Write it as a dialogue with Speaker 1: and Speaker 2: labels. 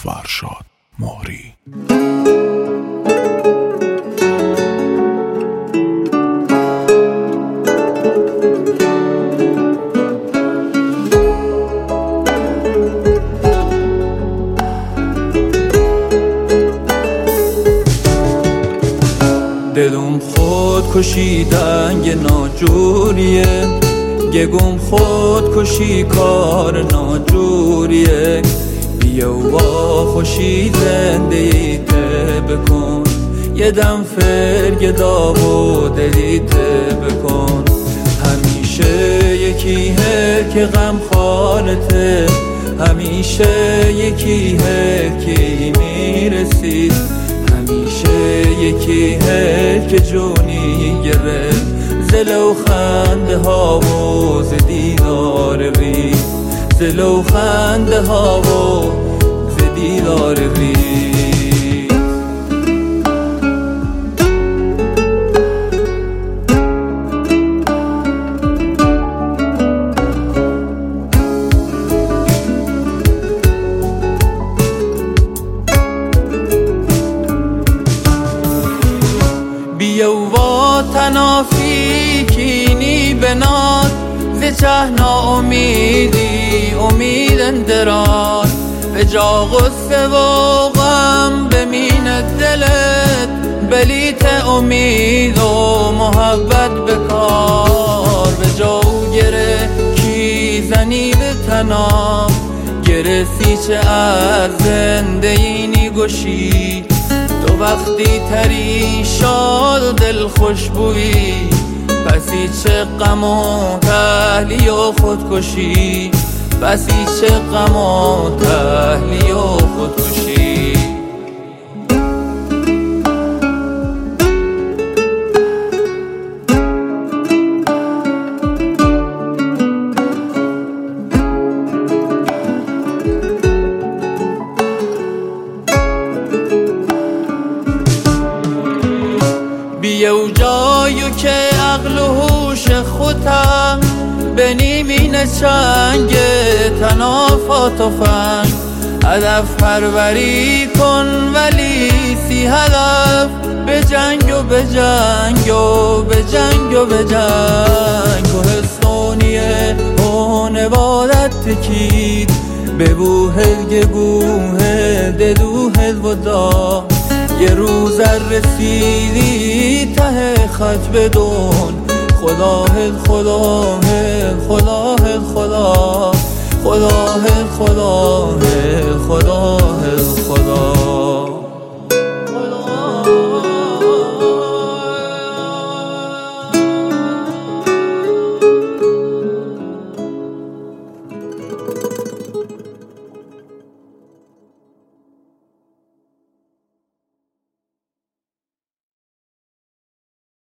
Speaker 1: فرشاد مهری.
Speaker 2: دلم خود کشیدن یه ناجوریه، گم خود کشی کار ناجوریه. بیا و با خوشی زندگیت بکن، یه دم فرگدا و دلیت بکن. همیشه یکیه که غم خالته، همیشه یکیه که میرسی، همیشه یکیه که جونی گرفت زل و خنده ها و ز دیدار وی، زل و خنده ها و ز دیدار وی. بیا و با تنافی کینی بناد، ز چه ناامیدی امید دراز. به جا غصه و غم بمین دلت، بلیت امید و محبت بکار. به جا گره کی زنی به تنام، گره سیچه از زنده اینی گوشی. تو وقتی تری شاد دل خوشبویی، پسی چه غم و تهلی و خودکشی، پسی چه غم و تهلی و خودکشی. بیا و جایو که عقل و هوش خودم، به نیمین چنگ تنافات و فنگ. هدف پروری کن ولی سی هدف، به جنگ و به جنگ و به جنگ و به جنگ. کوهستانیه اون عبادت تکید، به بوهل گوهل ددوهل ودا. یه روز رسیدی ته خط بدون، خدا هل خدا هل خدا هل خدا، خدا هل خدا هل خدا.